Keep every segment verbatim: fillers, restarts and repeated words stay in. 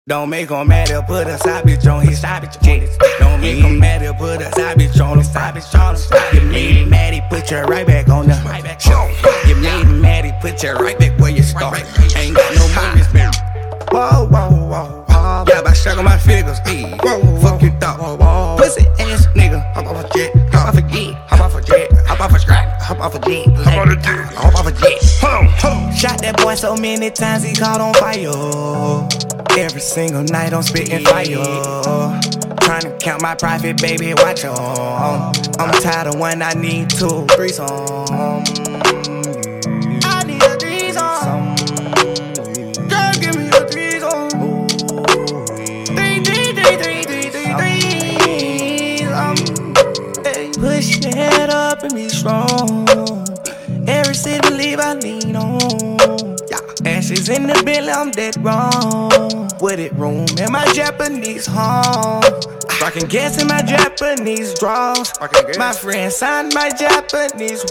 Don't make him mad, he'll put a side bitch on his side bitch titties. Don't make him mad, he'll put a side bitch on his side bitch on his side. You made him mad, he put you right back on the right back show. You made him mad, he put you right back where you started. Ain't got no more respect. Whoa, whoa, whoa, whoa. Yeah, by sucking my figures, ayy. Whoa, fuck you thought. Pussy ass nigga, hop off a jet, hop off a jet, hop off a jet, hop off a strap, hop off a jet, hop off a jet, hop off a jet. Shot that boy so many times he caught on fire. Every single night I'm spitting fire. Tryna count my profit, baby, watch on. I'm tired of when I need two, three songs. I need a threesome. Girl, give me a threesome. Three, three, three, three, three, three, threesome. Push your head up and be strong. Every city leave I lean on. Ashes in the belly, I'm dead wrong. With it room in my Japanese home. Rockin' gas in my Japanese drawers. My friend signed my Japanese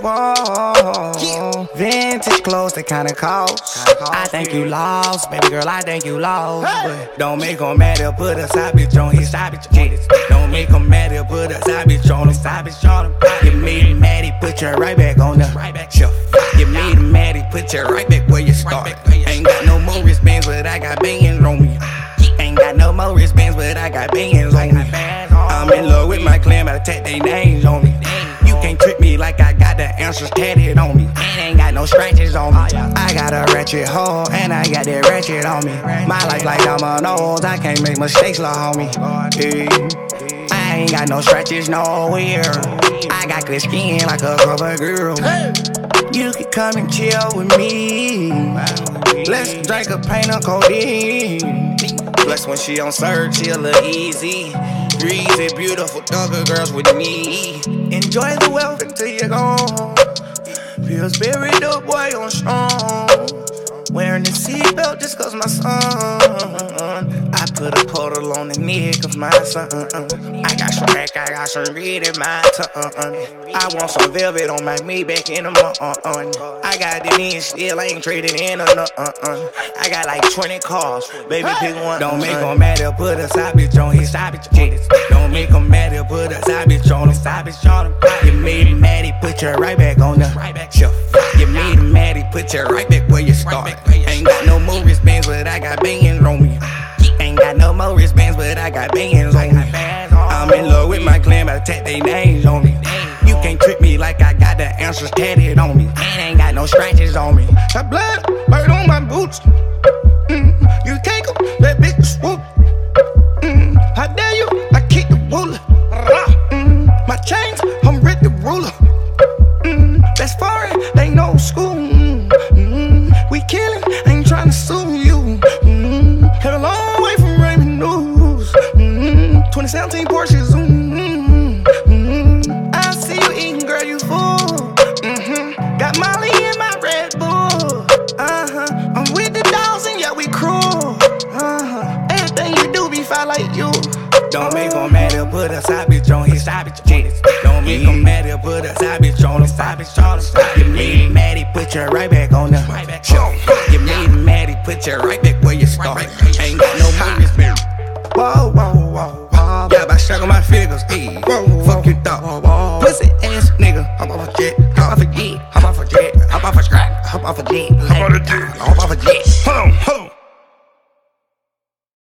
wall. Vintage clothes, they kinda cost. I think you lost, baby girl, I think you lost. But don't make him mad, he'll put a side bitch on his side bitch titties. Don't make him mad, he'll put a side bitch on his side bitch on him. You made him mad, he put you right back on the right back shelf. You made him mad, he put you right back where you started. Ain't got no more wristbands, but I got bands on me. Ain't got no more wristbands, but I got bands on me. I'm in love with my clan, but I take they names on me. You can't trick me like I got the answers tatted on me. And ain't got no scratches on me. I got a ratchet hoe, and I got that ratchet on me. My life like dominoes, I can't make mistakes, little homie. Hey. I ain't got no scratches nowhere. I got good skin like a cover girl. You can come and chill with me. Let's drink a pint of codeine. Plus when she on search, she a little easy. Greasy, beautiful, darker girls with me. Enjoy the wealth until you're gone. Feel spirit up, boy, on strong. Wearing the seatbelt just cause my son. I put a portal on the neck of my son. I got some crack, I got some red in my tongue. I want some velvet on my Maybach in the morning. I got it in still, I ain't trading in or nothing. I got like twenty cars, baby pick one. Don't make him mad, he'll put a side bitch on his side bitch titties. Don't make him mad, he'll put a side bitch on his side bitch on him. You made him mad, he put you right back on the right back shelf. You made him mad, he put you right back where you started. Ain't got no more wristbands, but I got bands on me. Ain't got no more wristbands, but I got bands on me. I'm in love with my clan, but I take they names on me. You can't trick me like I got the answers tatted on me. And ain't got no scratches on me. Got blood right on my boots. Mm, you can't go, that bitch swoop. Mm, how dare you? I kick the ruler. Mm, my chains, I'm Rick the ruler. Mm, that's foreign, they no school. Mm, we killing, ain't tryna sue you. Mm, had a long way from Raymond News. Mm, twenty seventeen Porsches. Mm, mm, I see you eating, girl, you full. Mm-hmm. Got Molly in my Red Bull. Uh-huh. I'm with the dogs and yeah, we cruel. Uh-huh. Everything you do be fine like you. Don't make him mad, he'll put a side bitch on his side bitch titties. Don't make him mad, he'll put a side bitch on his side bitch on his side. You made him mad, he put you right back on the right back show. You made him mad, he put you right back where you started. Ain't got no more respect. Whoa, whoa, whoa, whoa. Yeah, by sucking my figures, ayy. Whoa,